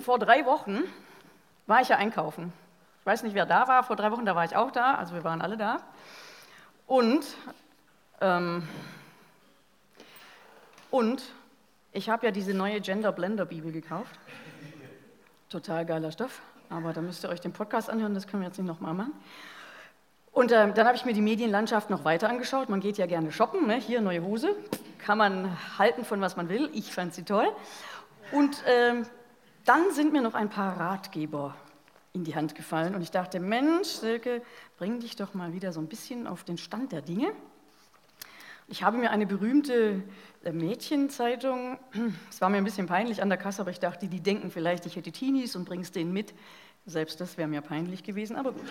vor 3 Wochen war ich ja einkaufen. Ich weiß nicht, wer da war, vor 3 Wochen, da war ich auch da, also wir waren alle da. Und ich habe ja diese neue Gender Blender Bibel gekauft. Total geiler Stoff, aber da müsst ihr euch den Podcast anhören, das können wir jetzt nicht nochmal machen. Und dann habe ich mir die Medienlandschaft noch weiter angeschaut. Man geht ja gerne shoppen, ne? Hier neue Hose, kann man halten von was man will. Ich fand sie toll. Und dann sind mir noch ein paar Ratgeber in die Hand gefallen. Und ich dachte, Mensch, Silke, bring dich doch mal wieder so ein bisschen auf den Stand der Dinge. Ich habe mir eine berühmte Mädchenzeitung, es war mir ein bisschen peinlich an der Kasse, aber ich dachte, die denken vielleicht, ich hätte Teenies und bring's denen mit. Selbst das wäre mir peinlich gewesen, aber gut.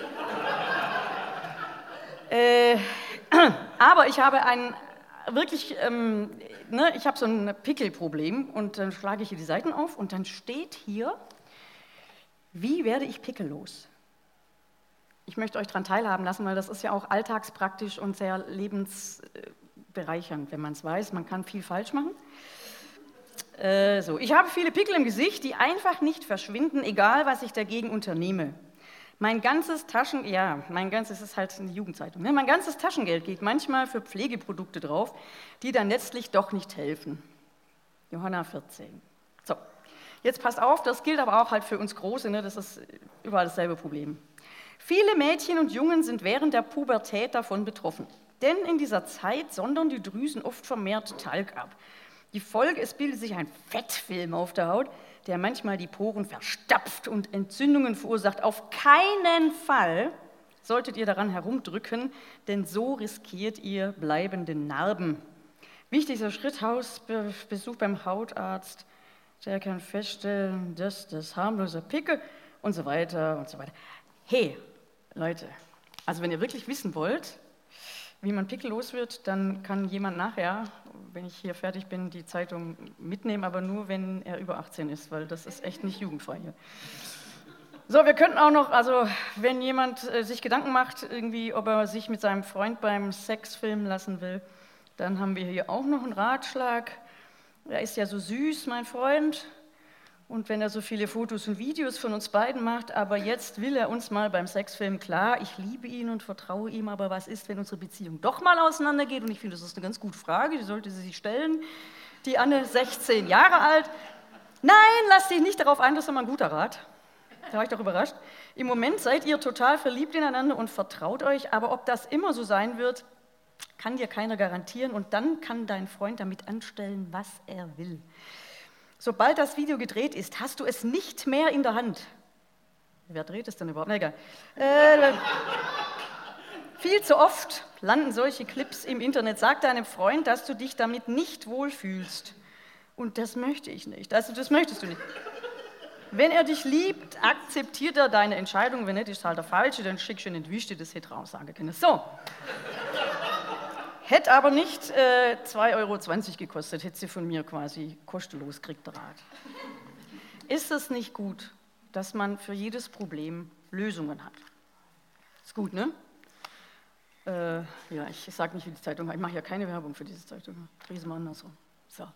Aber ich habe ich habe so ein Pickelproblem und dann schlage ich hier die Seiten auf und dann steht hier, wie werde ich pickellos? Ich möchte euch daran teilhaben lassen, weil das ist ja auch alltagspraktisch und sehr lebensbereichernd, wenn man es weiß. Man kann viel falsch machen. Ich habe viele Pickel im Gesicht, die einfach nicht verschwinden, egal was ich dagegen unternehme. Mein ganzes ist halt eine Jugendzeitung, ne? Mein ganzes Taschengeld geht manchmal für Pflegeprodukte drauf, die dann letztlich doch nicht helfen. Johanna 14. So, jetzt passt auf, das gilt aber auch halt für uns Große, ne? Das ist überall dasselbe Problem. Viele Mädchen und Jungen sind während der Pubertät davon betroffen, denn in dieser Zeit sondern die Drüsen oft vermehrt Talg ab. Die Folge, es bildet sich ein Fettfilm auf der Haut, der manchmal die Poren verstopft und Entzündungen verursacht. Auf keinen Fall solltet ihr daran herumdrücken, denn so riskiert ihr bleibende Narben. Wichtigster Schritt, Hausbesuch beim Hautarzt, der kann feststellen, dass das harmlose Pickel und so weiter und so weiter. Hey, Leute, also wenn ihr wirklich wissen wollt, wie man pickellos wird, dann kann jemand nachher, wenn ich hier fertig bin, die Zeitung mitnehmen, aber nur, wenn er über 18 ist, weil das ist echt nicht jugendfrei hier. So, wir könnten auch noch, also wenn jemand sich Gedanken macht, irgendwie, ob er sich mit seinem Freund beim Sex filmen lassen will, dann haben wir hier auch noch einen Ratschlag. Er ist ja so süß, mein Freund. Und wenn er so viele Fotos und Videos von uns beiden macht, aber jetzt will er uns mal beim Sexfilm, klar, ich liebe ihn und vertraue ihm, aber was ist, wenn unsere Beziehung doch mal auseinandergeht? Und ich finde, das ist eine ganz gute Frage, die sollte sie sich stellen. Die Anne, 16 Jahre alt. Nein, lass dich nicht darauf ein, das ist immer ein guter Rat. Da war ich doch überrascht. Im Moment seid ihr total verliebt ineinander und vertraut euch, aber ob das immer so sein wird, kann dir keiner garantieren und dann kann dein Freund damit anstellen, was er will. Sobald das Video gedreht ist, hast du es nicht mehr in der Hand. Wer dreht es denn überhaupt? Na, egal. Viel zu oft landen solche Clips im Internet. Sag deinem Freund, dass du dich damit nicht wohlfühlst. Und das möchte ich nicht. Also das möchtest du nicht. Wenn er dich liebt, akzeptiert er deine Entscheidung. Wenn nicht, ist halt der Falsche, dann schickst du ihn in die Wüste, das hätte er auch sagen können. So. Hätte aber nicht 2,20 € gekostet, hätte sie von mir quasi kostenlos gekriegt, der Rat. Ist es nicht gut, dass man für jedes Problem Lösungen hat? Ist gut, ne? Ja, ich sage nicht, wie die Zeitung heißt. Ich mache ja keine Werbung für diese Zeitung. Riesen mal andersrum. So.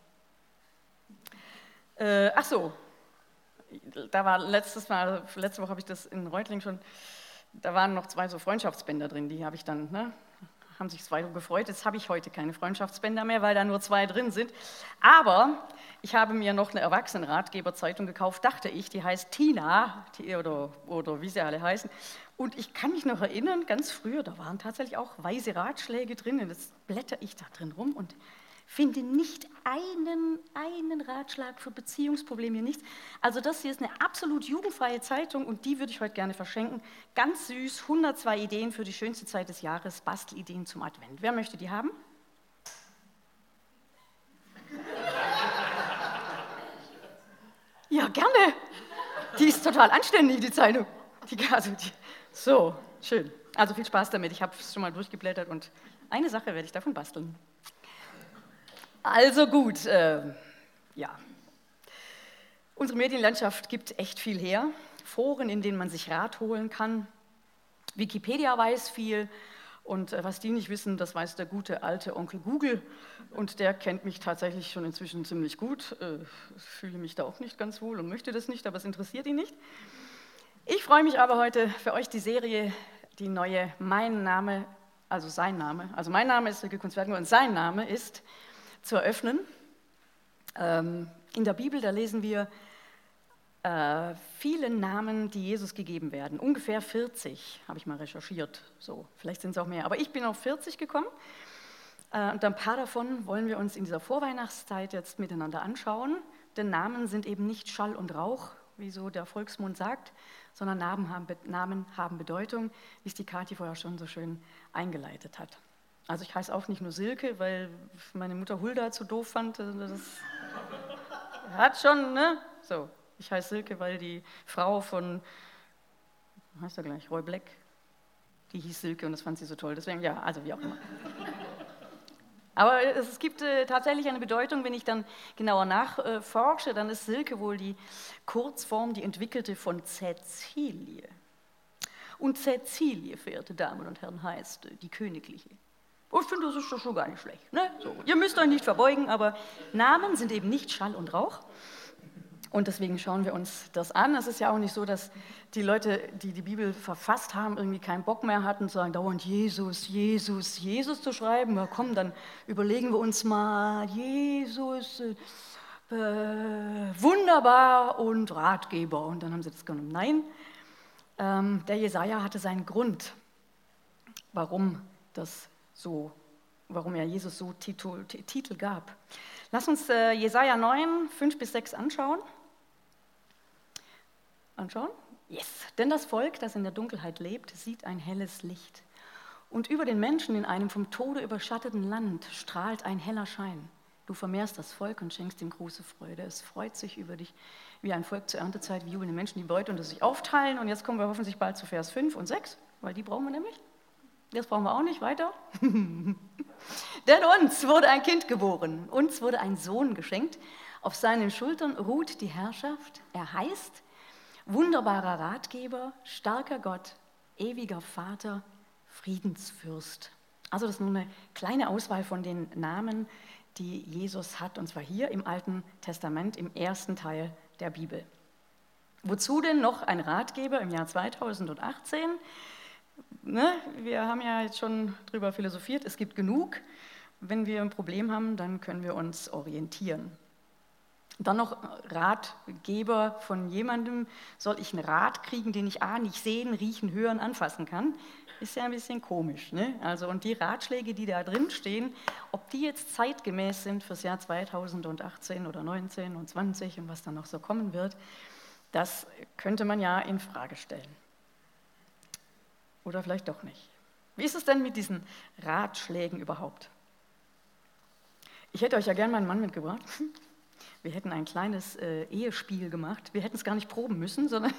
Ach so. Da war letzte Woche habe ich das in Reutlingen schon, da waren noch 2 so Freundschaftsbänder drin, die habe ich dann, ne? Haben sich 2 gefreut. Jetzt habe ich heute keine Freundschaftsbänder mehr, weil da nur 2 drin sind. Aber ich habe mir noch eine Erwachsenenratgeberzeitung gekauft, dachte ich, die heißt Tina oder wie sie alle heißen. Und ich kann mich noch erinnern, ganz früher, da waren tatsächlich auch weise Ratschläge drin. Und jetzt blätter ich da drin rum und finde nicht einen Ratschlag für Beziehungsprobleme, nichts. Also das hier ist eine absolut jugendfreie Zeitung und die würde ich heute gerne verschenken. Ganz süß, 102 Ideen für die schönste Zeit des Jahres, Bastelideen zum Advent. Wer möchte die haben? Ja, gerne. Die ist total anständig, die Zeitung. So, schön. Also viel Spaß damit. Ich habe es schon mal durchgeblättert und eine Sache werde ich davon basteln. Also gut, ja. Unsere Medienlandschaft gibt echt viel her. Foren, in denen man sich Rat holen kann. Wikipedia weiß viel Und was die nicht wissen, das weiß der gute alte Onkel Google. Und der kennt mich tatsächlich schon inzwischen ziemlich gut. Ich fühle mich da auch nicht ganz wohl und möchte das nicht, aber es interessiert ihn nicht. Ich freue mich aber heute für euch die Serie, die neue Mein Name, also sein Name, also mein Name ist Silke Kunz-Wertmüller und sein Name ist, zu eröffnen. In der Bibel, da lesen wir viele Namen, die Jesus gegeben werden. Ungefähr 40, habe ich mal recherchiert. So, vielleicht sind es auch mehr. Aber ich bin auf 40 gekommen. Und ein paar davon wollen wir uns in dieser Vorweihnachtszeit jetzt miteinander anschauen. Denn Namen sind eben nicht Schall und Rauch, wie so der Volksmund sagt, sondern Namen haben Bedeutung, wie es die Kathi vorher schon so schön eingeleitet hat. Also ich heiße auch nicht nur Silke, weil meine Mutter Hulda zu doof fand. Das hat schon, ne? So, ich heiße Silke, weil die Frau von, wie heißt er gleich, Roy Black, die hieß Silke und das fand sie so toll. Deswegen, ja, also wie auch immer. Aber es gibt tatsächlich eine Bedeutung, wenn ich dann genauer nachforsche, dann ist Silke wohl die Kurzform, die entwickelte von Cäcilie. Und Cäcilie, verehrte Damen und Herren, heißt die Königliche. Ich finde, das ist doch schon gar nicht schlecht. Ne? So, ihr müsst euch nicht verbeugen, aber Namen sind eben nicht Schall und Rauch. Und deswegen schauen wir uns das an. Es ist ja auch nicht so, dass die Leute, die die Bibel verfasst haben, irgendwie keinen Bock mehr hatten, zu sagen, dauernd Jesus, Jesus, Jesus zu schreiben. Ja, komm, dann überlegen wir uns mal, Jesus, wunderbar und Ratgeber. Und dann haben sie das genommen. Nein, der Jesaja hatte seinen Grund, warum er Jesus so Titel gab. Lass uns Jesaja 9, 5-6 anschauen. Yes. Denn das Volk, das in der Dunkelheit lebt, sieht ein helles Licht. Und über den Menschen in einem vom Tode überschatteten Land strahlt ein heller Schein. Du vermehrst das Volk und schenkst ihm große Freude. Es freut sich über dich wie ein Volk zur Erntezeit, wie jubelnde Menschen die Beute und das sich aufteilen. Und jetzt kommen wir hoffentlich bald zu Vers 5 und 6, weil die brauchen wir nämlich. Das brauchen wir auch nicht, weiter. Denn uns wurde ein Kind geboren, uns wurde ein Sohn geschenkt. Auf seinen Schultern ruht die Herrschaft. Er heißt wunderbarer Ratgeber, starker Gott, ewiger Vater, Friedensfürst. Also das ist nur eine kleine Auswahl von den Namen, die Jesus hat, und zwar hier im Alten Testament, im ersten Teil der Bibel. Wozu denn noch ein Ratgeber im Jahr 2018? Ne, wir haben ja jetzt schon drüber philosophiert, es gibt genug. Wenn wir ein Problem haben, dann können wir uns orientieren. Dann noch Ratgeber von jemandem. Soll ich einen Rat kriegen, den ich nicht sehen, riechen, hören, anfassen kann? Ist ja ein bisschen komisch. Ne? Also, und die Ratschläge, die da drin stehen, ob die jetzt zeitgemäß sind fürs Jahr 2018 oder 19 und 20 und was dann noch so kommen wird, das könnte man ja in Frage stellen. Oder vielleicht doch nicht. Wie ist es denn mit diesen Ratschlägen überhaupt? Ich hätte euch ja gerne meinen Mann mitgebracht. Wir hätten ein kleines Ehespiel gemacht. Wir hätten es gar nicht proben müssen, sondern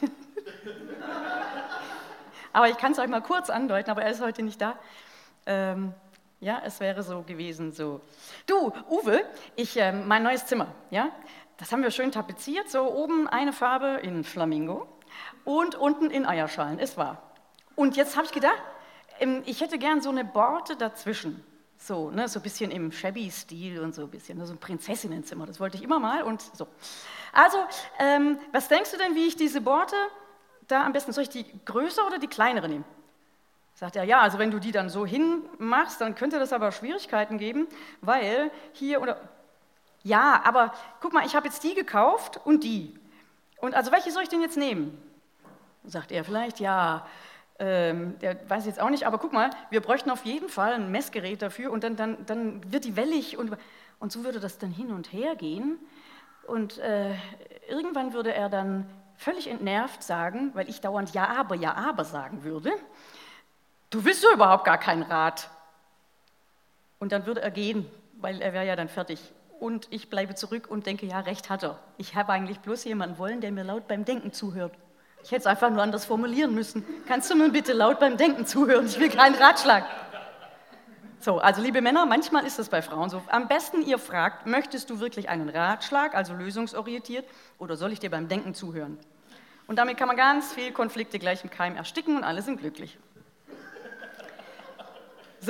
aber ich kann es euch mal kurz andeuten, aber er ist heute nicht da. Ja, es wäre so gewesen, so. Du, Uwe, mein neues Zimmer, ja, das haben wir schön tapeziert, so oben eine Farbe in Flamingo und unten in Eierschalen, ist wahr. Und jetzt habe ich gedacht, ich hätte gern so eine Borte dazwischen. So, ne, so ein bisschen im Shabby-Stil und so ein bisschen, so ein Prinzessinnenzimmer, das wollte ich immer mal und so. Also, was denkst du denn, wie ich diese Borte da am besten, soll ich die größere oder die kleinere nehmen? Sagt er, ja, also wenn du die dann so hinmachst, dann könnte das aber Schwierigkeiten geben, weil hier oder, ja, aber guck mal, ich habe jetzt die gekauft und die. Und also welche soll ich denn jetzt nehmen? Sagt er vielleicht, ja, der weiß jetzt auch nicht, aber guck mal, wir bräuchten auf jeden Fall ein Messgerät dafür und dann wird die wellig und so würde das dann hin und her gehen und irgendwann würde er dann völlig entnervt sagen, weil ich dauernd ja, aber sagen würde, du willst ja überhaupt gar keinen Rat. Und dann würde er gehen, weil er wäre ja dann fertig. Und ich bleibe zurück und denke, ja, recht hat er. Ich habe eigentlich bloß jemanden wollen, der mir laut beim Denken zuhört. Ich hätte es einfach nur anders formulieren müssen. Kannst du mir bitte laut beim Denken zuhören? Ich will keinen Ratschlag. So, also liebe Männer, manchmal ist das bei Frauen so. Am besten ihr fragt, möchtest du wirklich einen Ratschlag, also lösungsorientiert, oder soll ich dir beim Denken zuhören? Und damit kann man ganz viele Konflikte gleich im Keim ersticken und alle sind glücklich.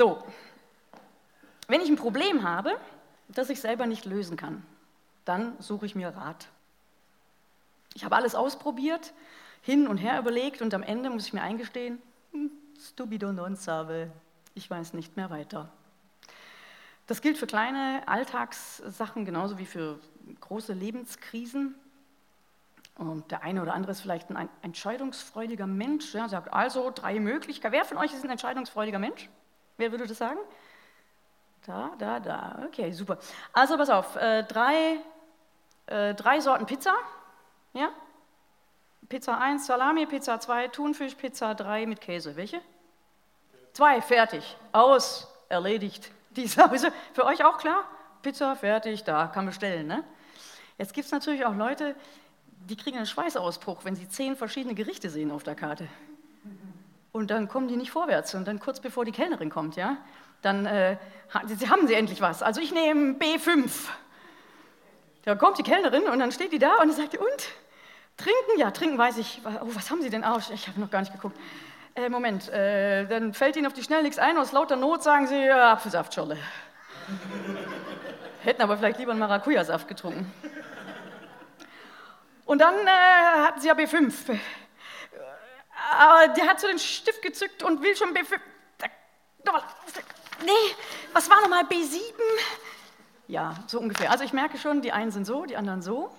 So, wenn ich ein Problem habe, das ich selber nicht lösen kann, dann suche ich mir Rat. Ich habe alles ausprobiert, hin und her überlegt und am Ende muss ich mir eingestehen, stupido non sabe, ich weiß nicht mehr weiter. Das gilt für kleine Alltagssachen genauso wie für große Lebenskrisen. Und der eine oder andere ist vielleicht ein entscheidungsfreudiger Mensch, ja, sagt also 3 Möglichkeiten. Wer von euch ist ein entscheidungsfreudiger Mensch? Wer würde das sagen? Da. Okay, super. Also pass auf, 3 Sorten Pizza. Ja? Pizza 1 Salami, Pizza 2 Thunfisch, Pizza 3 mit Käse. Welche? 2, fertig, aus, erledigt. Die ist für euch auch klar? Pizza, fertig, da, kann bestellen. Ne? Jetzt gibt es natürlich auch Leute, die kriegen einen Schweißausbruch, wenn sie 10 verschiedene Gerichte sehen auf der Karte. Und dann kommen die nicht vorwärts. Und dann kurz bevor die Kellnerin kommt, ja, dann haben sie endlich was. Also ich nehme B5. Da kommt die Kellnerin und dann steht die da und sagt, und? Trinken? Ja, trinken weiß ich. Oh, was haben Sie denn? Oh, ich habe noch gar nicht geguckt. Moment, dann fällt Ihnen auf die Schnelle nichts ein. Aus lauter Not sagen Sie Apfelsaftschorle. Hätten aber vielleicht lieber einen Maracuja-Saft getrunken. Und dann hatten Sie ja B5. Aber der hat so den Stift gezückt und will schon B5. Nee, was war nochmal B7? Ja, so ungefähr. Also ich merke schon, die einen sind so, die anderen so.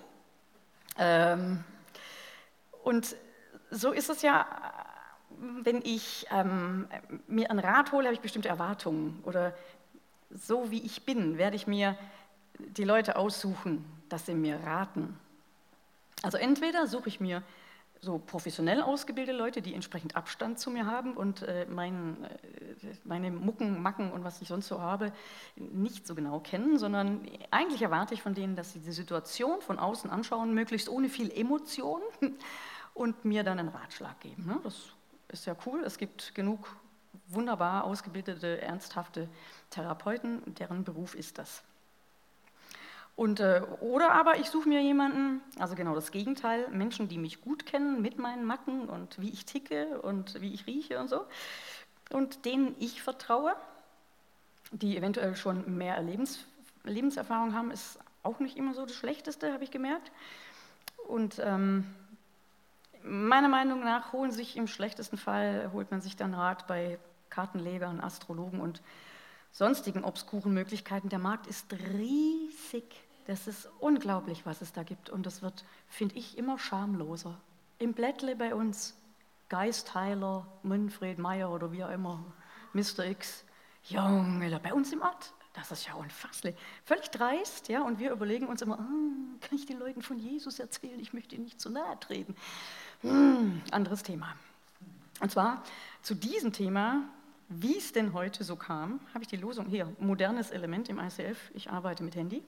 Und so ist es ja, wenn ich mir einen Rat hole, habe ich bestimmte Erwartungen. Oder so wie ich bin, werde ich mir die Leute aussuchen, dass sie mir raten. Also entweder suche ich mir so professionell ausgebildete Leute, die entsprechend Abstand zu mir haben und meine Mucken, Macken und was ich sonst so habe, nicht so genau kennen, sondern eigentlich erwarte ich von denen, dass sie die Situation von außen anschauen, möglichst ohne viel Emotion und mir dann einen Ratschlag geben. Ne? Das ist ja cool, es gibt genug wunderbar ausgebildete, ernsthafte Therapeuten, deren Beruf ist das. Oder aber ich suche mir jemanden, also genau das Gegenteil, Menschen, die mich gut kennen mit meinen Macken und wie ich ticke und wie ich rieche und so und denen ich vertraue, die eventuell schon mehr Lebenserfahrung haben, ist auch nicht immer so das Schlechteste, habe ich gemerkt. Und meiner Meinung nach holt man sich dann Rat bei Kartenlegern, Astrologen und sonstigen obskuren Möglichkeiten. Der Markt ist riesig. Das ist unglaublich, was es da gibt. Und das wird, finde ich, immer schamloser. Im Blättle bei uns, Geistheiler, Manfred Meyer oder wie auch immer, Mr. X, Junge, bei uns im Ort, das ist ja unfasslich. Völlig dreist, ja, und wir überlegen uns immer, kann ich den Leuten von Jesus erzählen? Ich möchte ihnen nicht zu nahe treten. Anderes Thema. Und zwar zu diesem Thema, wie es denn heute so kam, habe ich die Losung hier, modernes Element im ICF, ich arbeite mit Handy.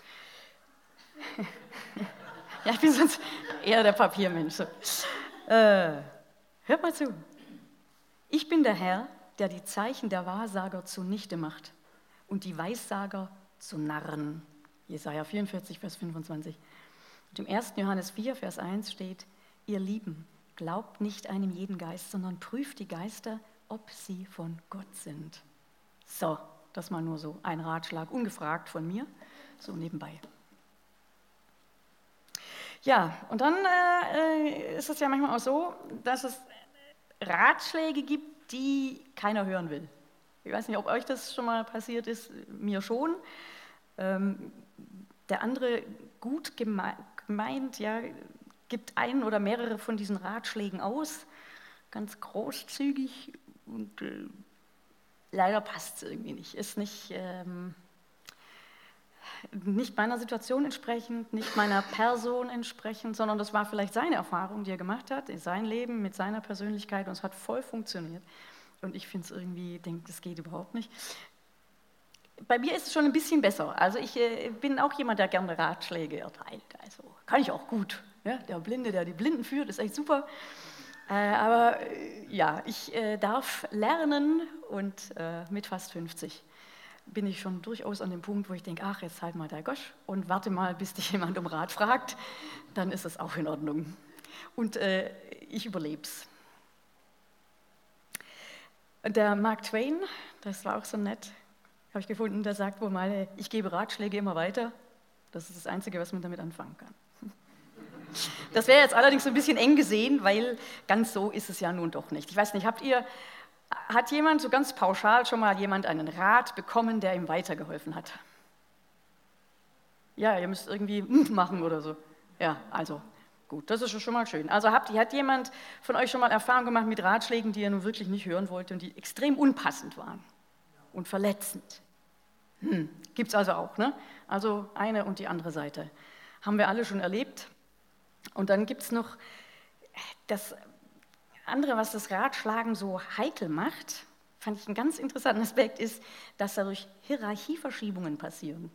Ja, ich bin sonst eher der Papiermensch. Hört mal zu. Ich bin der Herr, der die Zeichen der Wahrsager zunichte macht und die Weissager zu Narren. Jesaja 44, Vers 25. Und im 1. Johannes 4, Vers 1 steht, ihr Lieben, glaubt nicht einem jeden Geist, sondern prüft die Geister, ob sie von Gott sind. So, das mal nur so ein Ratschlag, ungefragt von mir, so nebenbei. Ja, und dann ist es ja manchmal auch so, dass es Ratschläge gibt, die keiner hören will. Ich weiß nicht, ob euch das schon mal passiert ist, mir schon. Der andere gut gemeint, ja, gibt einen oder mehrere von diesen Ratschlägen aus, ganz großzügig und leider passt es irgendwie nicht. Ist nicht meiner Situation entsprechend, nicht meiner Person entsprechend, sondern das war vielleicht seine Erfahrung, die er gemacht hat, in sein Leben mit seiner Persönlichkeit und es hat voll funktioniert. Und ich finde es irgendwie, denke, das geht überhaupt nicht. Bei mir ist es schon ein bisschen besser. Also ich bin auch jemand, der gerne Ratschläge erteilt. Also kann ich auch gut. Ja? Der Blinde, der die Blinden führt, ist echt super. Aber ja, ich darf lernen und mit fast 50 bin ich schon durchaus an dem Punkt, wo ich denke, ach, jetzt halt mal der Gosch und warte mal, bis dich jemand um Rat fragt, dann ist es auch in Ordnung. Und ich überlebe es. Der Mark Twain, das war auch so nett, habe ich gefunden, der sagt wohl mal, ich gebe Ratschläge immer weiter. Das ist das Einzige, was man damit anfangen kann. Das wäre jetzt allerdings so ein bisschen eng gesehen, weil ganz so ist es ja nun doch nicht. Ich weiß nicht, hat jemand so ganz pauschal schon mal einen Rat bekommen, der ihm weitergeholfen hat? Ja, ihr müsst irgendwie machen oder so. Ja, also gut, das ist schon mal schön. Also hat jemand von euch schon mal Erfahrung gemacht mit Ratschlägen, die er nun wirklich nicht hören wollte und die extrem unpassend waren und verletzend? Gibt es also auch, ne? Also eine und die andere Seite. Haben wir alle schon erlebt. Und dann gibt es noch das andere, was das Ratschlagen so heikel macht, fand ich einen ganz interessanten Aspekt, ist, dass dadurch Hierarchieverschiebungen passieren.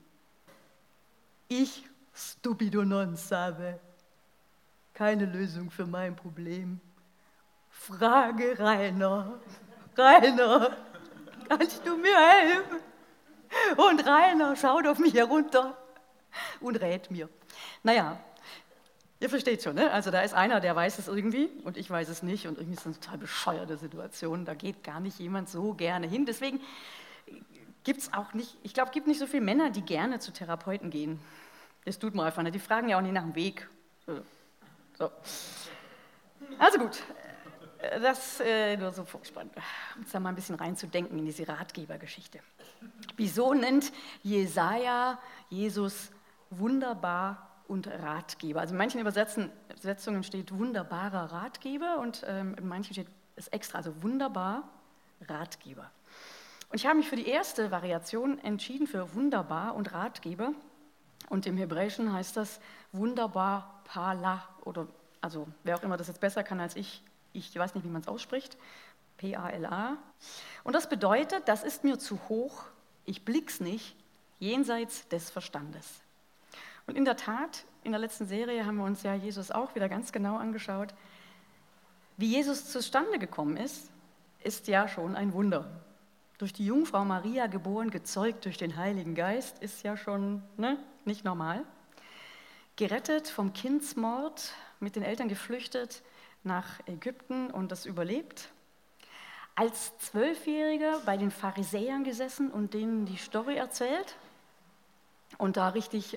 Ich, stupido non sabe, keine Lösung für mein Problem. Frage Rainer. Rainer, kannst du mir helfen? Und Rainer schaut auf mich herunter und rät mir. Naja, ihr versteht schon, ne? Also da ist einer, der weiß es irgendwie und ich weiß es nicht und irgendwie ist es eine total bescheuerte Situation. Da geht gar nicht jemand so gerne hin. Deswegen gibt es auch nicht, ich glaube, es gibt nicht so viele Männer, die gerne zu Therapeuten gehen. Das tut man einfach nicht. Die fragen ja auch nicht nach dem Weg. So. Also gut, das nur so vorspannt, um uns da mal ein bisschen reinzudenken in diese Ratgebergeschichte. Wieso nennt Jesaja Jesus wunderbar und Ratgeber? Also in manchen Übersetzungen steht wunderbarer Ratgeber und in manchen steht es extra, also wunderbar Ratgeber. Und ich habe mich für die erste Variation entschieden, für wunderbar und Ratgeber. Und im Hebräischen heißt das wunderbar Pala, oder also wer auch immer das jetzt besser kann als ich weiß nicht, wie man es ausspricht, P-A-L-A. Und das bedeutet, das ist mir zu hoch, ich blick's nicht, jenseits des Verstandes. Und in der Tat, in der letzten Serie haben wir uns ja Jesus auch wieder ganz genau angeschaut. Wie Jesus zustande gekommen ist ja schon ein Wunder. Durch die Jungfrau Maria geboren, gezeugt durch den Heiligen Geist, ist ja schon nicht normal. Gerettet vom Kindsmord, mit den Eltern geflüchtet nach Ägypten und das überlebt. Als 12-Jähriger bei den Pharisäern gesessen und denen die Story erzählt und da richtig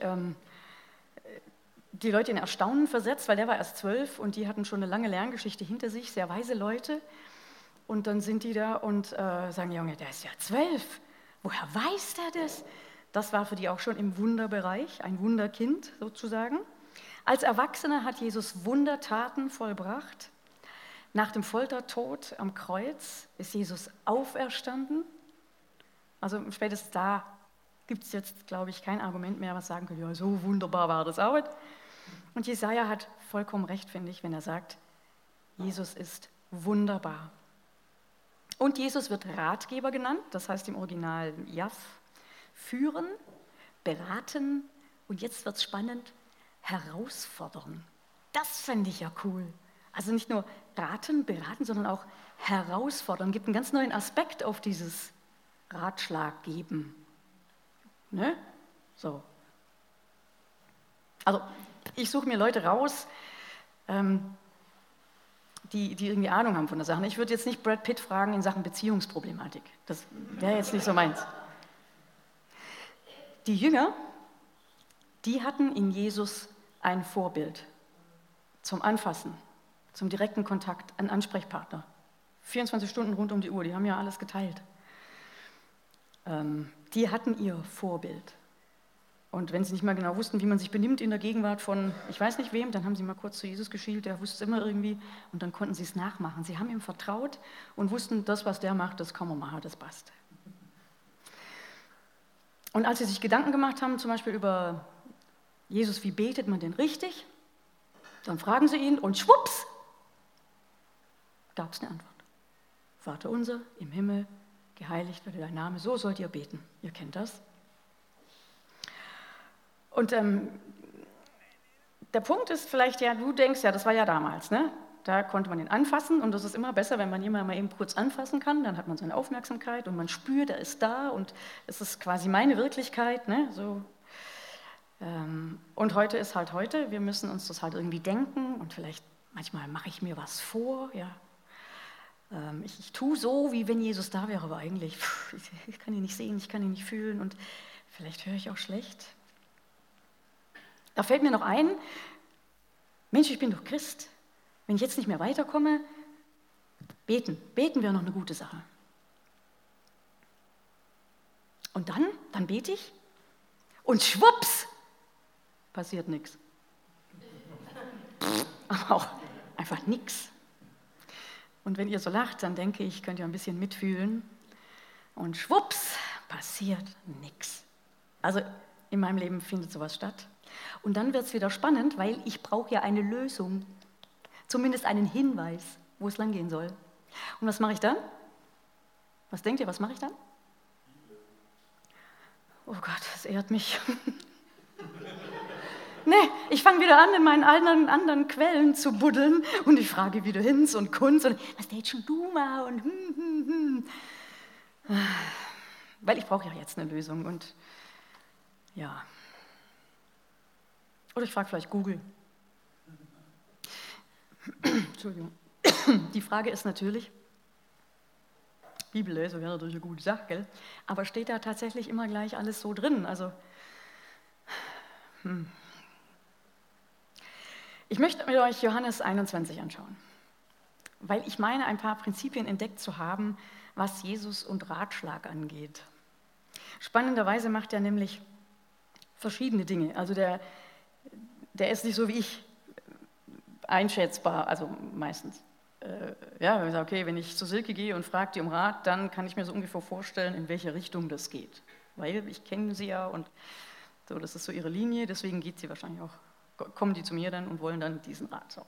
die Leute in Erstaunen versetzt, weil der war erst 12 und die hatten schon eine lange Lerngeschichte hinter sich, sehr weise Leute. Und dann sind die da und sagen, Junge, der ist ja 12, woher weiß der das? Das war für die auch schon im Wunderbereich, ein Wunderkind sozusagen. Als Erwachsener hat Jesus Wundertaten vollbracht. Nach dem Foltertod am Kreuz ist Jesus auferstanden. Also spätestens da gibt es jetzt, glaube ich, kein Argument mehr, was sagen könnte, ja, so wunderbar war das auch. Und Jesaja hat vollkommen recht, finde ich, wenn er sagt, Jesus ist wunderbar. Und Jesus wird Ratgeber genannt, das heißt im Original Jaff, führen, beraten und jetzt wird es spannend, herausfordern. Das fände ich ja cool. Also nicht nur raten, beraten, sondern auch herausfordern. Gibt einen ganz neuen Aspekt auf dieses Ratschlag geben. Ne? So. Also ich suche mir Leute raus, die irgendwie Ahnung haben von der Sache. Ich würde jetzt nicht Brad Pitt fragen in Sachen Beziehungsproblematik. Das wäre jetzt nicht so meins. Die Jünger, die hatten in Jesus ein Vorbild zum Anfassen, zum direkten Kontakt, einen Ansprechpartner. 24 Stunden rund um die Uhr, die haben ja alles geteilt. Die hatten ihr Vorbild. Und wenn sie nicht mal genau wussten, wie man sich benimmt in der Gegenwart von, ich weiß nicht wem, dann haben sie mal kurz zu Jesus geschielt, der wusste es immer irgendwie und dann konnten sie es nachmachen. Sie haben ihm vertraut und wussten, das, was der macht, das kann man machen, das passt. Und als sie sich Gedanken gemacht haben, zum Beispiel über Jesus, wie betet man denn richtig, dann fragen sie ihn und schwupps, gab es eine Antwort. Vater unser im Himmel, geheiligt werde dein Name, so sollt ihr beten. Ihr kennt das. Und der Punkt ist vielleicht, ja, du denkst, ja, das war ja damals, ne? Da konnte man ihn anfassen und das ist immer besser, wenn man jemanden mal eben kurz anfassen kann, dann hat man seine Aufmerksamkeit und man spürt, er ist da und es ist quasi meine Wirklichkeit, ne? So. Und heute ist halt heute, wir müssen uns das halt irgendwie denken und vielleicht manchmal mache ich mir was vor, ja. Ich tue so, wie wenn Jesus da wäre, aber eigentlich, ich kann ihn nicht sehen, ich kann ihn nicht fühlen und vielleicht höre ich auch schlecht. Da fällt mir noch ein, Mensch, ich bin doch Christ. Wenn ich jetzt nicht mehr weiterkomme, beten wäre noch eine gute Sache. Und dann bete ich und schwupps, passiert nichts. Aber auch einfach nichts. Und wenn ihr so lacht, dann denke ich, könnt ihr ein bisschen mitfühlen. Und schwupps, passiert nichts. Also in meinem Leben findet sowas statt. Und dann wird es wieder spannend, weil ich brauche ja eine Lösung. Zumindest einen Hinweis, wo es lang gehen soll. Und was mache ich dann? Was denkt ihr, was mache ich dann? Oh Gott, das ehrt mich. Nee, ich fange wieder an, in meinen anderen Quellen zu buddeln und ich frage wieder Hinz und Kunz und was steht schon du mal und Weil ich brauche ja jetzt eine Lösung und ja. Oder ich frage vielleicht Google. Entschuldigung. Die Frage ist natürlich, Bibellese wäre natürlich eine gute Sache, gell? Aber steht da tatsächlich immer gleich alles so drin? Also, Ich möchte mit euch Johannes 21 anschauen, weil ich meine, ein paar Prinzipien entdeckt zu haben, was Jesus und Ratschlag angeht. Spannenderweise macht er nämlich verschiedene Dinge. Also der ist nicht so wie ich einschätzbar, also meistens. Okay, wenn ich zu Silke gehe und frage die um Rat, dann kann ich mir so ungefähr vorstellen, in welche Richtung das geht. Weil ich kenne sie ja und so, das ist so ihre Linie, deswegen geht sie wahrscheinlich auch. Kommen die zu mir dann und wollen dann diesen Rat. So.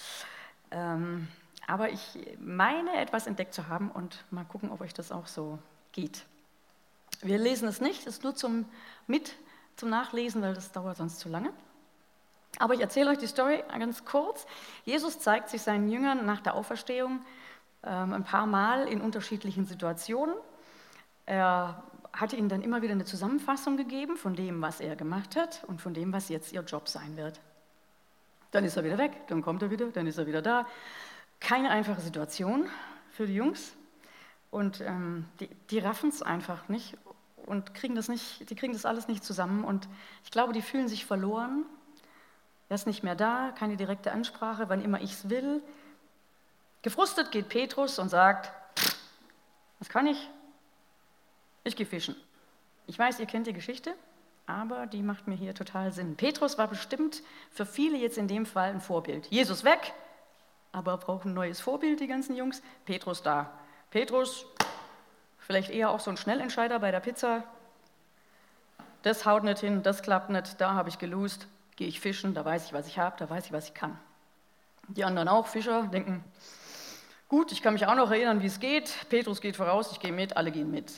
Aber ich meine, etwas entdeckt zu haben und mal gucken, ob euch das auch so geht. Wir lesen es nicht, es ist nur zum Nachlesen, weil das dauert sonst zu lange. Aber ich erzähle euch die Story ganz kurz. Jesus zeigt sich seinen Jüngern nach der Auferstehung ein paar Mal in unterschiedlichen Situationen. Er hatte ihnen dann immer wieder eine Zusammenfassung gegeben von dem, was er gemacht hat und von dem, was jetzt ihr Job sein wird. Dann ist er wieder weg, dann kommt er wieder, dann ist er wieder da. Keine einfache Situation für die Jungs und die raffen es einfach nicht und die kriegen das alles nicht zusammen und ich glaube, die fühlen sich verloren. Er ist nicht mehr da, keine direkte Ansprache, wann immer ich es will. Gefrustet geht Petrus und sagt, was kann ich? Ich gehe fischen. Ich weiß, ihr kennt die Geschichte, aber die macht mir hier total Sinn. Petrus war bestimmt für viele jetzt in dem Fall ein Vorbild. Jesus weg, aber brauchen ein neues Vorbild, die ganzen Jungs. Petrus da. Petrus, vielleicht eher auch so ein Schnellentscheider bei der Pizza. Das haut nicht hin, das klappt nicht, da habe ich geloost, gehe ich fischen, da weiß ich, was ich habe, da weiß ich, was ich kann. Die anderen auch, Fischer, denken, gut, ich kann mich auch noch erinnern, wie es geht. Petrus geht voraus, ich gehe mit, alle gehen mit.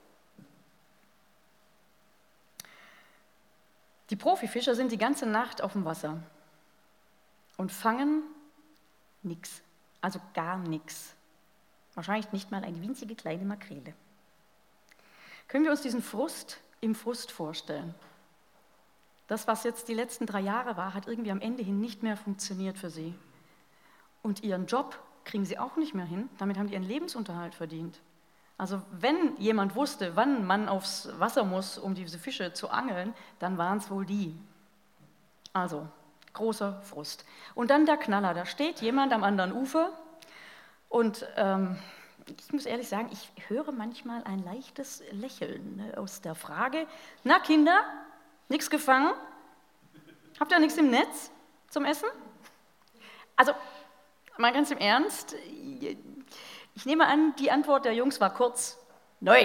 Die Profifischer sind die ganze Nacht auf dem Wasser und fangen nichts, also gar nichts. Wahrscheinlich nicht mal eine winzige kleine Makrele. Können wir uns diesen Frust im Frust vorstellen? Das, was jetzt die letzten 3 Jahre war, hat irgendwie am Ende hin nicht mehr funktioniert für sie. Und ihren Job kriegen sie auch nicht mehr hin, damit haben die ihren Lebensunterhalt verdient. Also wenn jemand wusste, wann man aufs Wasser muss, um diese Fische zu angeln, dann waren es wohl die. Also großer Frust. Und dann der Knaller, da steht jemand am anderen Ufer und ich muss ehrlich sagen, ich höre manchmal ein leichtes Lächeln aus der Frage, na Kinder, nichts gefangen? Habt ihr nichts im Netz zum Essen? Also mal ganz im Ernst, ich nehme an, die Antwort der Jungs war kurz, neu.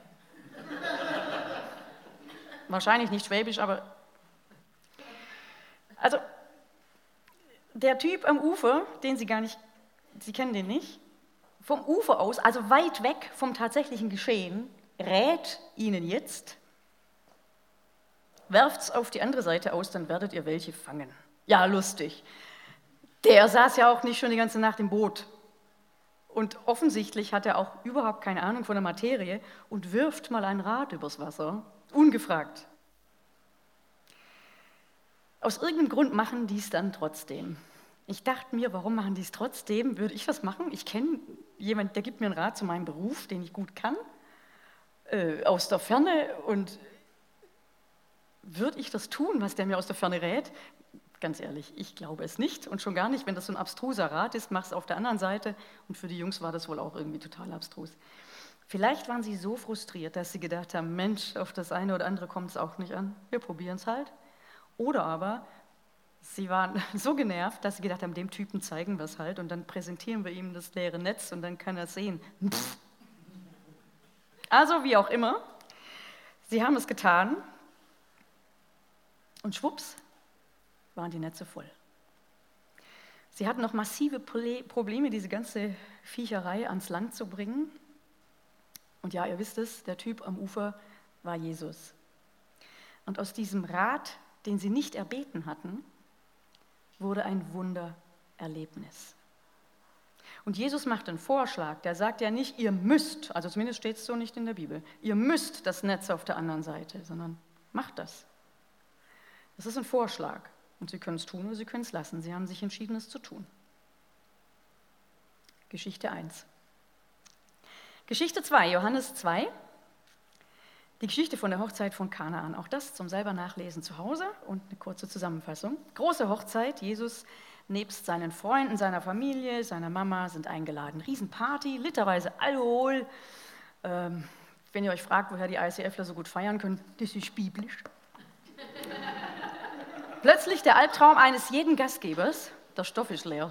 Wahrscheinlich nicht schwäbisch, aber... Also, der Typ am Ufer, den Sie gar nicht, Sie kennen den nicht, vom Ufer aus, also weit weg vom tatsächlichen Geschehen, rät Ihnen jetzt, werft's auf die andere Seite aus, dann werdet ihr welche fangen. Ja, lustig. Der saß ja auch nicht schon die ganze Nacht im Boot. Und offensichtlich hat er auch überhaupt keine Ahnung von der Materie und wirft mal ein Rad übers Wasser, ungefragt. Aus irgendeinem Grund machen die es dann trotzdem. Ich dachte mir, warum machen die es trotzdem? Würde ich das machen? Ich kenne jemanden, der gibt mir einen Rat zu meinem Beruf, den ich gut kann, aus der Ferne. Und würde ich das tun, was der mir aus der Ferne rät? Ganz ehrlich, ich glaube es nicht. Und schon gar nicht, wenn das so ein abstruser Rat ist, mach es auf der anderen Seite. Und für die Jungs war das wohl auch irgendwie total abstrus. Vielleicht waren sie so frustriert, dass sie gedacht haben, Mensch, auf das eine oder andere kommt es auch nicht an. Wir probieren es halt. Oder aber sie waren so genervt, dass sie gedacht haben, dem Typen zeigen wir es halt und dann präsentieren wir ihm das leere Netz und dann kann er es sehen. Also wie auch immer, sie haben es getan und schwupps waren die Netze voll. Sie hatten noch massive Probleme, diese ganze Viecherei ans Land zu bringen. Und ja, ihr wisst es, der Typ am Ufer war Jesus. Und aus diesem Rat, den sie nicht erbeten hatten, wurde ein Wundererlebnis. Und Jesus macht einen Vorschlag, der sagt ja nicht, ihr müsst, also zumindest steht es so nicht in der Bibel, ihr müsst das Netz auf der anderen Seite, sondern macht das. Das ist ein Vorschlag und Sie können es tun oder Sie können es lassen. Sie haben sich entschieden, es zu tun. Geschichte 1. Geschichte 2, Johannes 2. Die Geschichte von der Hochzeit von Kanaan, auch das zum selber nachlesen zu Hause und eine kurze Zusammenfassung. Große Hochzeit, Jesus nebst seinen Freunden, seiner Familie, seiner Mama sind eingeladen. Riesenparty, literweise Alkohol. Wenn ihr euch fragt, woher die ICFler so gut feiern können, das ist biblisch. Plötzlich der Albtraum eines jeden Gastgebers, der Stoff ist leer.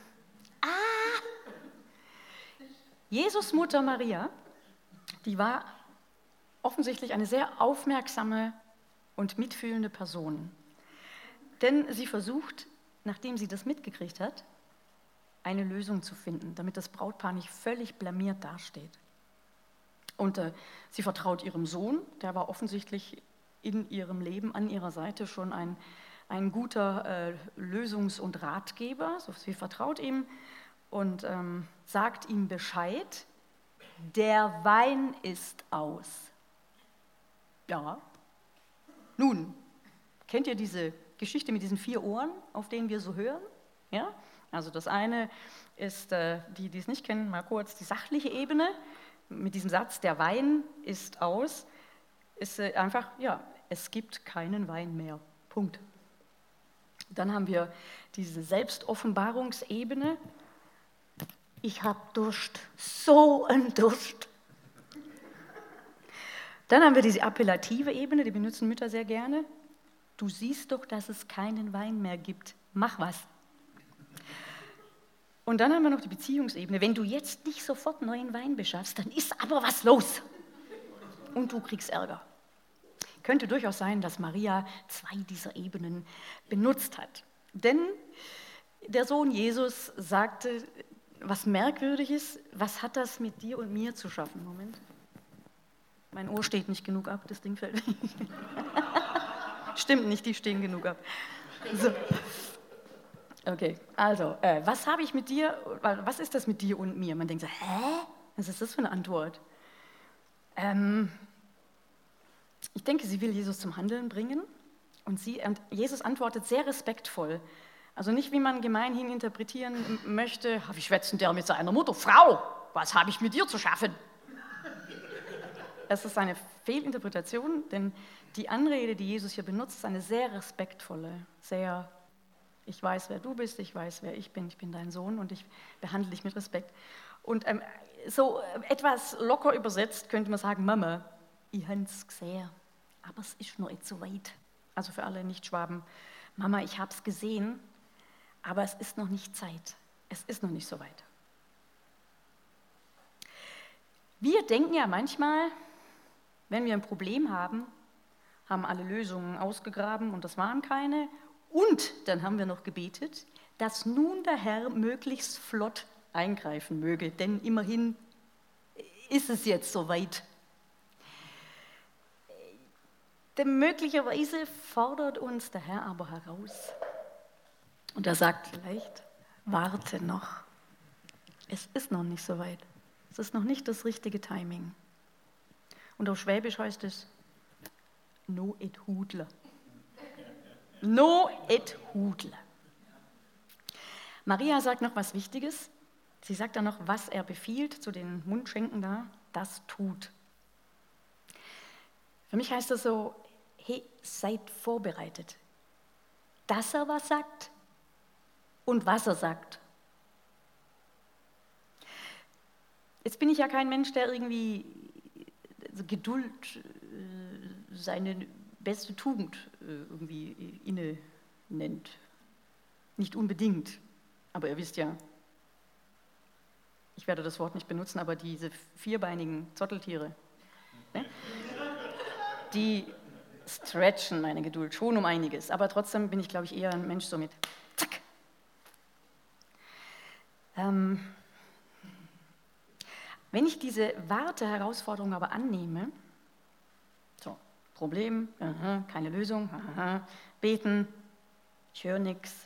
Jesus' Mutter Maria, die war offensichtlich eine sehr aufmerksame und mitfühlende Person. Denn sie versucht, nachdem sie das mitgekriegt hat, eine Lösung zu finden, damit das Brautpaar nicht völlig blamiert dasteht. Und sie vertraut ihrem Sohn, der war offensichtlich in ihrem Leben an ihrer Seite schon ein guter Lösungs- und Ratgeber. So, sie vertraut ihm und sagt ihm Bescheid, der Wein ist aus. Ja, nun, kennt ihr diese Geschichte mit diesen 4 Ohren, auf denen wir so hören? Ja? Also das eine ist, die es nicht kennen, mal kurz die sachliche Ebene, mit diesem Satz, der Wein ist aus, ist einfach, ja, es gibt keinen Wein mehr, Punkt. Dann haben wir diese Selbstoffenbarungsebene, ich habe Durst, so ein Durst. Dann haben wir diese appellative Ebene, die benutzen Mütter sehr gerne. Du siehst doch, dass es keinen Wein mehr gibt. Mach was. Und dann haben wir noch die Beziehungsebene. Wenn du jetzt nicht sofort neuen Wein beschaffst, dann ist aber was los. Und du kriegst Ärger. Könnte durchaus sein, dass Maria 2 dieser Ebenen benutzt hat. Denn der Sohn Jesus sagte, was merkwürdig ist, was hat das mit dir und mir zu schaffen? Moment. Mein Ohr steht nicht genug ab, das Ding fällt. Stimmt nicht, die stehen genug ab. So. Okay, also, was habe ich mit dir, was ist das mit dir und mir? Man denkt so, hä? Was ist das für eine Antwort? Ich denke, sie will Jesus zum Handeln bringen und Jesus antwortet sehr respektvoll. Also nicht, wie man gemeinhin interpretieren möchte, wie schwätzt denn der mit seiner Mutter? Frau, was habe ich mit dir zu schaffen? Es ist eine Fehlinterpretation, denn die Anrede, die Jesus hier benutzt, ist eine sehr respektvolle, sehr, ich weiß, wer du bist, ich weiß, wer ich bin dein Sohn und ich behandle dich mit Respekt. Und so etwas locker übersetzt könnte man sagen, Mama, ich habe es gesehen, aber es ist noch nicht so weit. Also für alle Nicht-Schwaben, Mama, ich habe es gesehen, aber es ist noch nicht Zeit. Es ist noch nicht so weit. Wir denken ja manchmal, wenn wir ein Problem haben alle Lösungen ausgegraben und das waren keine. Und dann haben wir noch gebetet, dass nun der Herr möglichst flott eingreifen möge, denn immerhin ist es jetzt soweit. Denn möglicherweise fordert uns der Herr aber heraus. Und er sagt vielleicht, warte noch. Es ist noch nicht so weit. Es ist noch nicht das richtige Timing. Und auf Schwäbisch heißt es, no et hudle. No et hudle. Maria sagt noch was Wichtiges. Sie sagt dann noch, was er befiehlt zu den Mundschenken da, das tut. Für mich heißt das so, hey, seid vorbereitet, dass er was sagt und was er sagt. Jetzt bin ich ja kein Mensch, der irgendwie Geduld seine beste Tugend irgendwie inne nennt. Nicht unbedingt, aber ihr wisst ja, ich werde das Wort nicht benutzen, aber diese vierbeinigen Zotteltiere, ne? Die stretchen meine Geduld schon um einiges, aber trotzdem bin ich, glaube ich, eher ein Mensch so mit zack. Wenn ich diese Warte-Herausforderung aber annehme, so, Problem, keine Lösung, beten, ich höre nichts,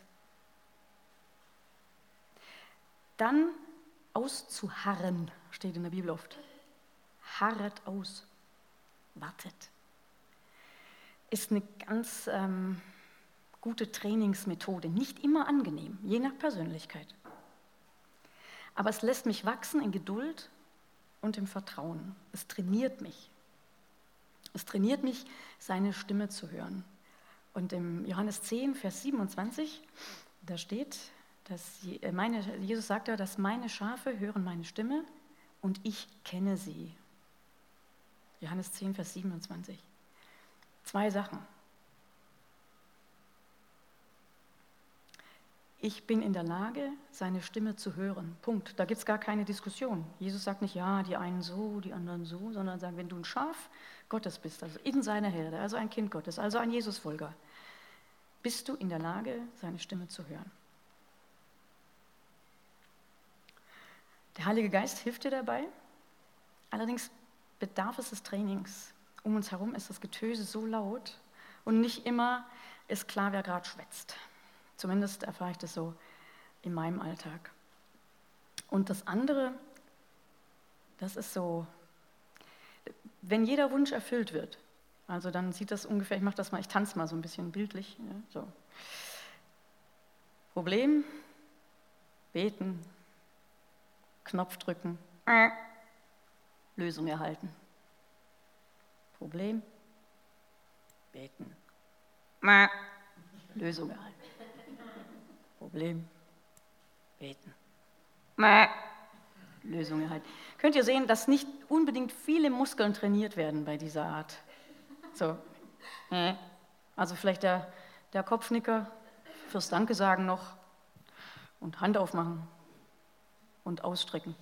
dann auszuharren, steht in der Bibel oft. Harret aus, wartet. Ist eine ganz gute Trainingsmethode, nicht immer angenehm, je nach Persönlichkeit. Aber es lässt mich wachsen in Geduld und im Vertrauen. Es trainiert mich. Es trainiert mich, seine Stimme zu hören. Und im Johannes 10, Vers 27, da steht, dass Jesus sagt ja, dass meine Schafe hören meine Stimme und ich kenne sie. Johannes 10, Vers 27. 2 Sachen. Ich bin in der Lage, seine Stimme zu hören. Punkt. Da gibt es gar keine Diskussion. Jesus sagt nicht, ja, die einen so, die anderen so, sondern sagt, wenn du ein Schaf Gottes bist, also in seiner Herde, also ein Kind Gottes, also ein Jesusfolger, bist du in der Lage, seine Stimme zu hören. Der Heilige Geist hilft dir dabei, allerdings bedarf es des Trainings. Um uns herum ist das Getöse so laut und nicht immer ist klar, wer gerade schwätzt. Zumindest erfahre ich das so in meinem Alltag. Und das andere, das ist so, wenn jeder Wunsch erfüllt wird, also dann sieht das ungefähr, ich tanze mal so ein bisschen bildlich. Ja, so. Problem, beten, Knopf drücken, Lösung erhalten. Problem, beten, Lösung erhalten. Problem, beten, Lösung erhalten. Könnt ihr sehen, dass nicht unbedingt viele Muskeln trainiert werden bei dieser Art. So. Also vielleicht der Kopfnicker fürs Danke sagen noch und Hand aufmachen und ausstrecken.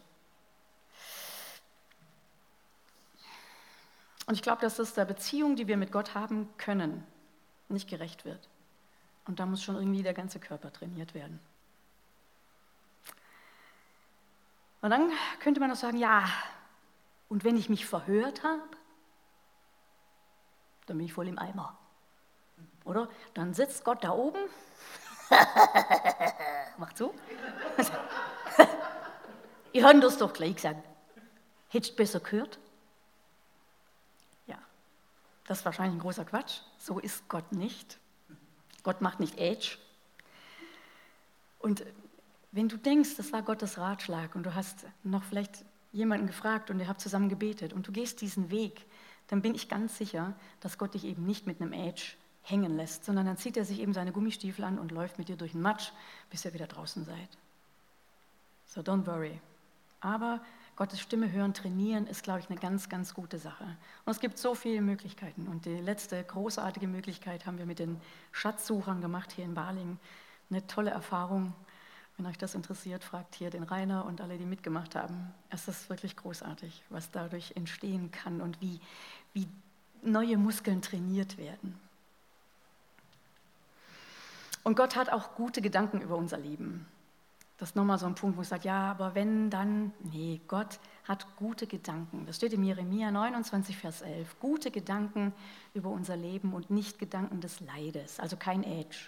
Und ich glaube, dass das der Beziehung, die wir mit Gott haben können, nicht gerecht wird. Und da muss schon irgendwie der ganze Körper trainiert werden. Und dann könnte man noch sagen, ja, und wenn ich mich verhört habe, dann bin ich voll im Eimer. Oder? Dann sitzt Gott da oben, macht so. Ihr habt das doch gleich gesagt. Hättest du besser gehört? Ja, das ist wahrscheinlich ein großer Quatsch. So ist Gott nicht. Gott macht nicht Edge. Und wenn du denkst, das war Gottes Ratschlag und du hast noch vielleicht jemanden gefragt und ihr habt zusammen gebetet und du gehst diesen Weg, dann bin ich ganz sicher, dass Gott dich eben nicht mit einem Edge hängen lässt, sondern dann zieht er sich eben seine Gummistiefel an und läuft mit dir durch den Matsch, bis ihr wieder draußen seid. So, don't worry. Aber Gottes Stimme hören, trainieren ist, glaube ich, eine ganz, ganz gute Sache. Und es gibt so viele Möglichkeiten. Und die letzte großartige Möglichkeit haben wir mit den Schatzsuchern gemacht hier in Balingen. Eine tolle Erfahrung. Wenn euch das interessiert, fragt hier den Rainer und alle, die mitgemacht haben. Es ist wirklich großartig, was dadurch entstehen kann und wie neue Muskeln trainiert werden. Und Gott hat auch gute Gedanken über unser Leben. Das ist nochmal so ein Punkt, wo ich sage, ja, aber wenn, dann, nee, Gott hat gute Gedanken. Das steht in Jeremia 29, Vers 11. Gute Gedanken über unser Leben und nicht Gedanken des Leides, also kein Edge.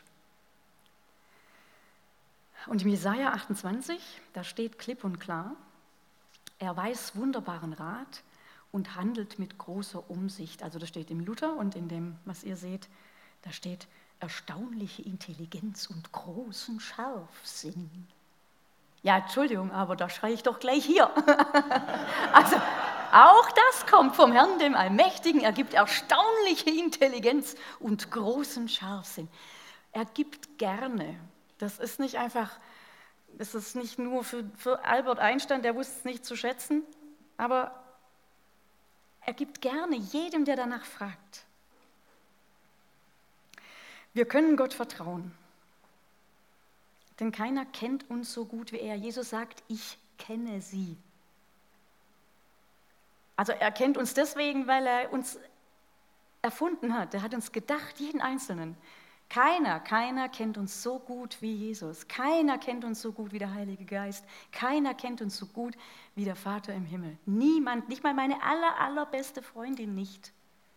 Und im Jesaja 28, da steht klipp und klar, er weiß wunderbaren Rat und handelt mit großer Umsicht. Also das steht im Luther und in dem, was ihr seht, da steht erstaunliche Intelligenz und großen Scharfsinn. Ja, Entschuldigung, aber da schreie ich doch gleich hier. Also, auch das kommt vom Herrn, dem Allmächtigen. Er gibt erstaunliche Intelligenz und großen Scharfsinn. Er gibt gerne. Das ist nicht einfach, das ist nicht nur für Albert Einstein, der wusste es nicht zu schätzen, aber er gibt gerne jedem, der danach fragt. Wir können Gott vertrauen. Denn keiner kennt uns so gut wie er. Jesus sagt, ich kenne sie. Also er kennt uns deswegen, weil er uns erfunden hat. Er hat uns gedacht, jeden Einzelnen. Keiner kennt uns so gut wie Jesus. Keiner kennt uns so gut wie der Heilige Geist. Keiner kennt uns so gut wie der Vater im Himmel. Niemand, nicht mal meine allerbeste Freundin nicht.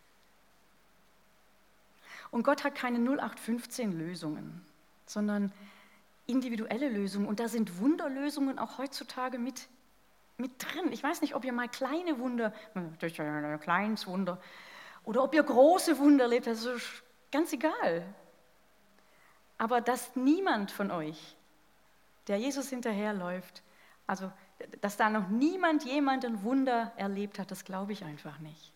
Und Gott hat keine 0815-Lösungen, sondern individuelle Lösungen. Und da sind Wunderlösungen auch heutzutage mit drin. Ich weiß nicht, ob ihr mal kleine Wunder, das ist ja ein kleines Wunder, oder ob ihr große Wunder erlebt, das ist ganz egal. Aber dass niemand von euch, der Jesus hinterherläuft, also dass da noch niemand jemand ein Wunder erlebt hat, das glaube ich einfach nicht.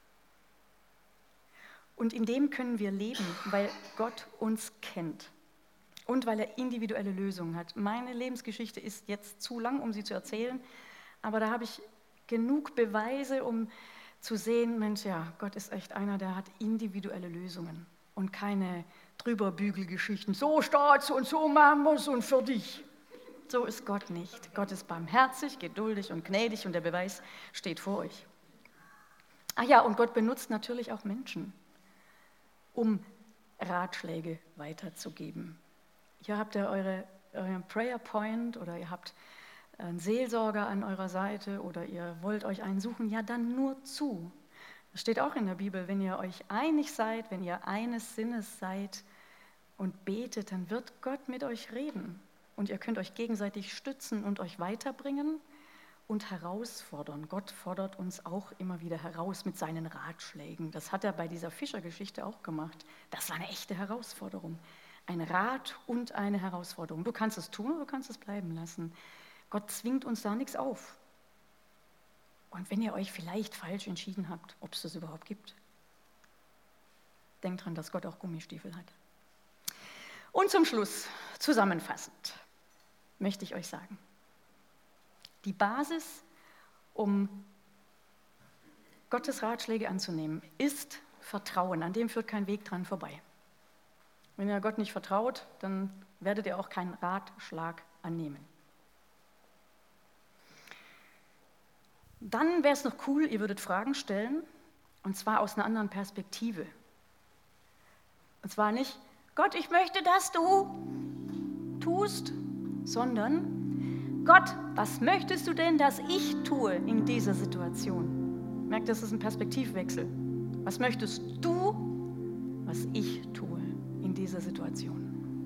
Und in dem können wir leben, weil Gott uns kennt. Und weil er individuelle Lösungen hat. Meine Lebensgeschichte ist jetzt zu lang, um sie zu erzählen, aber da habe ich genug Beweise, um zu sehen, Mensch, ja, Gott ist echt einer, der hat individuelle Lösungen und keine Drüberbügelgeschichten. So steht's und so machen wir es und für dich. So ist Gott nicht. Gott ist barmherzig, geduldig und gnädig und der Beweis steht vor euch. Ach ja, und Gott benutzt natürlich auch Menschen, um Ratschläge weiterzugeben. Hier habt ihr euren Prayer Point oder ihr habt einen Seelsorger an eurer Seite oder ihr wollt euch einen suchen, ja dann nur zu. Das steht auch in der Bibel, wenn ihr euch einig seid, wenn ihr eines Sinnes seid und betet, dann wird Gott mit euch reden. Und ihr könnt euch gegenseitig stützen und euch weiterbringen und herausfordern. Gott fordert uns auch immer wieder heraus mit seinen Ratschlägen. Das hat er bei dieser Fischergeschichte auch gemacht. Das war eine echte Herausforderung. Ein Rat und eine Herausforderung. Du kannst es tun oder du kannst es bleiben lassen. Gott zwingt uns da nichts auf. Und wenn ihr euch vielleicht falsch entschieden habt, ob es das überhaupt gibt, denkt dran, dass Gott auch Gummistiefel hat. Und zum Schluss, zusammenfassend, möchte ich euch sagen, die Basis, um Gottes Ratschläge anzunehmen, ist Vertrauen. An dem führt kein Weg dran vorbei. Wenn ihr Gott nicht vertraut, dann werdet ihr auch keinen Ratschlag annehmen. Dann wäre es noch cool, ihr würdet Fragen stellen, und zwar aus einer anderen Perspektive. Und zwar nicht, Gott, ich möchte, dass du tust, sondern, Gott, was möchtest du denn, dass ich tue in dieser Situation? Merkt, das ist ein Perspektivwechsel. Was möchtest du, was ich tue in dieser Situation?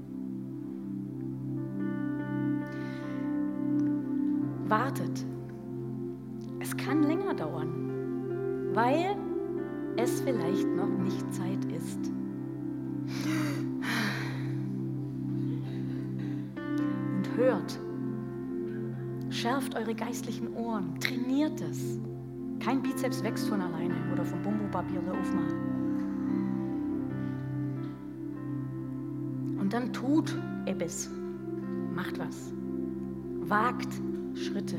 Wartet. Es kann länger dauern, weil es vielleicht noch nicht Zeit ist. Und hört. Schärft eure geistlichen Ohren. Trainiert es. Kein Bizeps wächst von alleine oder vom Bumbo-Papier der aufmachen. Und dann tut etwas. Macht was. Wagt Schritte.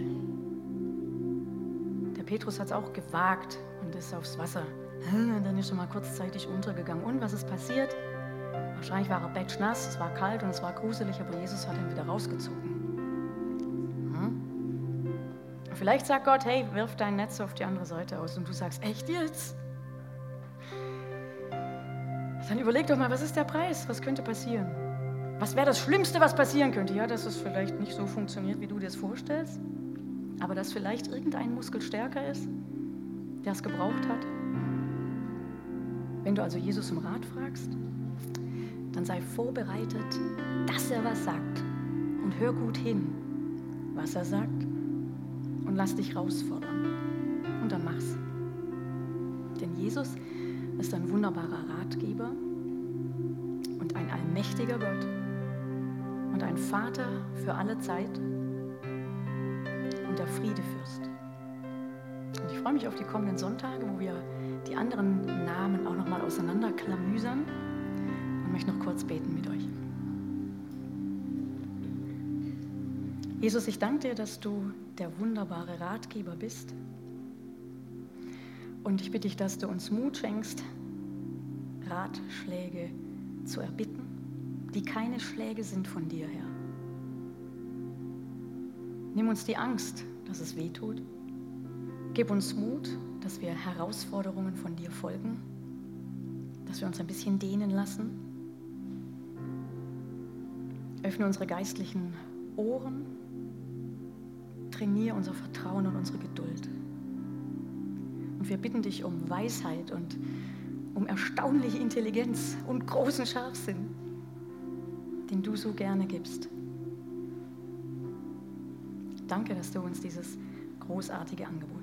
Der Petrus hat es auch gewagt und ist aufs Wasser. Und dann ist er mal kurzzeitig untergegangen. Und was ist passiert? Wahrscheinlich war er batschnass, es war kalt und es war gruselig, aber Jesus hat ihn wieder rausgezogen. Vielleicht sagt Gott, hey, wirf dein Netz auf die andere Seite aus. Und du sagst, echt jetzt? Dann überleg doch mal, was ist der Preis? Was könnte passieren? Was wäre das Schlimmste, was passieren könnte? Ja, dass es vielleicht nicht so funktioniert, wie du dir es vorstellst, aber dass vielleicht irgendein Muskel stärker ist, der es gebraucht hat. Wenn du also Jesus um Rat fragst, dann sei vorbereitet, dass er was sagt. Und hör gut hin, was er sagt. Und lass dich herausfordern. Und dann mach's. Denn Jesus ist ein wunderbarer Ratgeber und allmächtiger Gott und ein Vater für alle Zeit und der Friedefürst. Und ich freue mich auf die kommenden Sonntage, wo wir die anderen Namen auch nochmal auseinanderklamüsern und möchte noch kurz beten mit euch. Jesus, ich danke dir, dass du der wunderbare Ratgeber bist. Und ich bitte dich, dass du uns Mut schenkst, Ratschläge zu erbitten, die keine Schläge sind von dir her. Nimm uns die Angst, dass es weh tut. Gib uns Mut, dass wir Herausforderungen von dir folgen, dass wir uns ein bisschen dehnen lassen. Öffne unsere geistlichen Ohren, trainiere unser Vertrauen und unsere Geduld. Und wir bitten dich um Weisheit und um erstaunliche Intelligenz und großen Scharfsinn, den du so gerne gibst. Danke, dass du uns dieses großartige Angebot